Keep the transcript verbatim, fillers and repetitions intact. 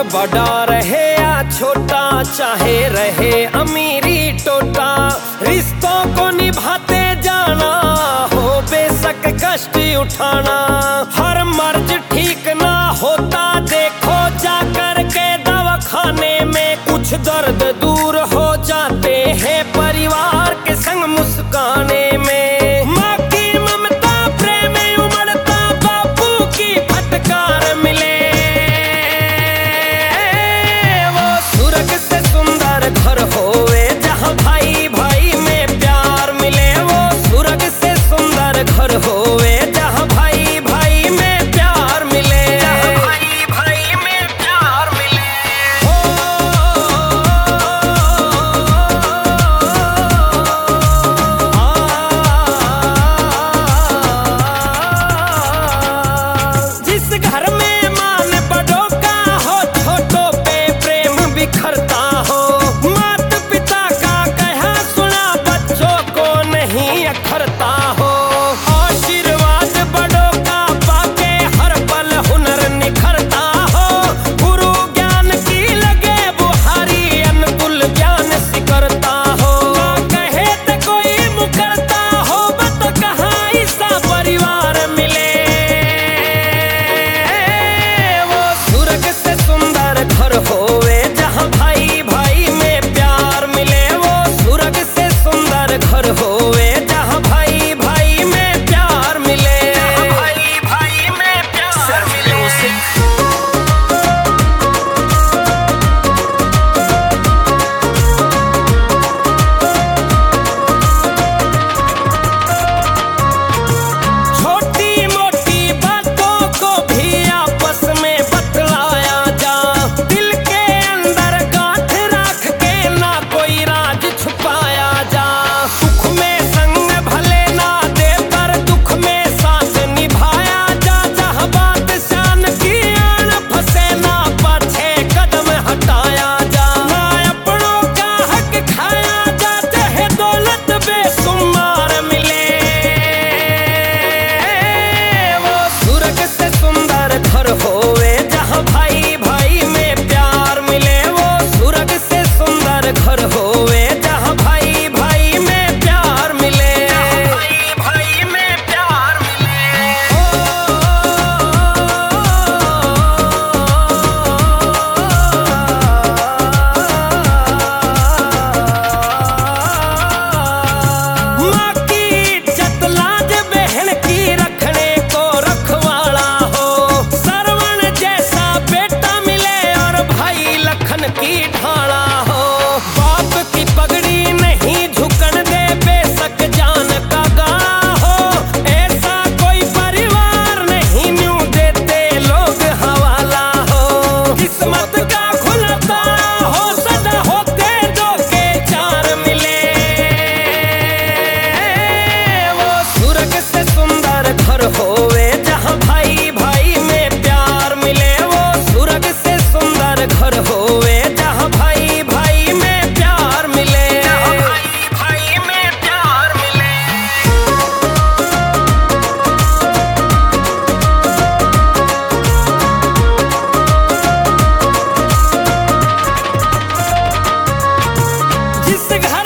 बड़ा रहे या छोटा, चाहे रहे अमीरी टोटा, रिश्तों को निभाते जाना, हो बेशक कष्ट उठाना। हर मर्ज ठीक ना होता, देखो जा कर के दवाखाने में, कुछ दर्द दूर हो जाते हैं परिवार के संग मुस्काने में। माँ की ममता प्रेम उमड़ता, बापू की फटकार मिले, वो स्वर्ग से सुंदर घर होवे जहाँ भाई भाई में प्यार मिले, वो स्वर्ग से सुंदर घर होवे जहाँ भाई भाई में प्यार मिले, जहाँ भाई भाई में प्यार मिले। जिस घर में मान बड़ों का हो, छोटों पे प्रेम बिखरता हो, माता पिता का कहा सुना बच्चों को नहीं अखरता हो, आशीर्वाद बड़ों का पाके हर पल हुनर निखरता हो, गुरु ज्ञान की लगे बुहारी अनकुल ज्ञान सिकरता हो, ना कहे तो कोई मुकरता हो, बत कहाँ ऐसा परिवार मिले, वो स्वर्ग से सुंदर घर होवे जहाँ भाई भाई में प्यार मिले, वो स्वर्ग से सुंदर घर होवे जहाँ भाई भाई में प्यार मिले, जहाँ भाई भाई में प्यार मिले। छोटी मोटी बातों को भी आपस में बतलाया जा, दिल के अंदर गांठ रख के ना कोई राज छुपाया जा, सुख में संग भले ना दे पर दुख में साथ निभाया जा, जहाँ बात शान की आन फंसे ना पाछे कदम हटाया जा, ना अपनों का हक खाया जा, चाहे दौलत बेशुमार मिले, वो स्वर्ग से सुंदर घर होवे जहाँ भाई भाई में प्यार मिले, वो स्वर्ग से सुंदर घर होवे जहाँ भाई भाई में प्यार मिले, भाई भाई में प्यार मिले। माँ की इज्जत लाज बहन की रखने को रखवाला हो, सरवण जैसा बेटा मिले और भाई लखन की ढाला हो, बाप की पगड़ी नहीं झुकन दे बेशक जान का गाड़ा हो, ऐसा कोई परिवार नहीं न्यू देते लोग हवाला हो, किस्मत का खुला ताला हो, सदा होते दो के चार मिले, वो स्वर्ग से सुंदर घर होवे जहाँ भाई भाई में प्यार मिले, वो स्वर्ग से सुंदर घर होवे जहाँ भाई भाई में प्यार मिले, जहाँ भाई भाई में प्यार मिले। जिस घर